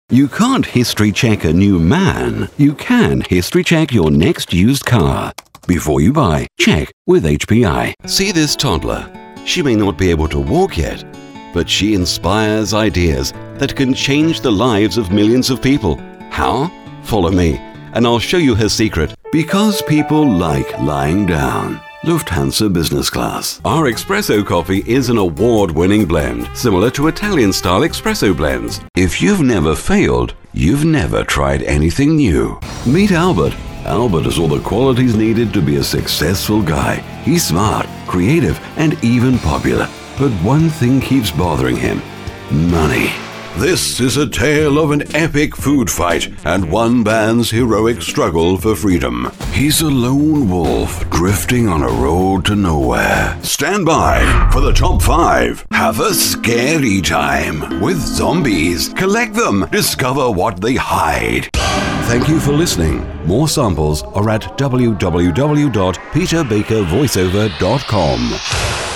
You can't history check a new man. You can history check your next used car. Before you buy, check with HPI. See this toddler? She may not be able to walk yet, but she inspires ideas that can change the lives of millions of people. How? Follow me, and I'll show you her secret. Because people like lying down. Lufthansa Business Class. Our espresso coffee is an award-winning blend, similar to Italian-style espresso blends. If you've never failed, you've never tried anything new. Meet Albert. Albert has all the qualities needed to be a successful guy. He's smart, creative, and even popular. But one thing keeps bothering him: money. This is a tale of an epic food fight and one man's heroic struggle for freedom. He's a lone wolf drifting on a road to nowhere. Stand by for the top 5. Have a scary time with zombies. Collect them. Discover what they hide. Thank you for listening. More samples are at www.peterbakervoiceover.com.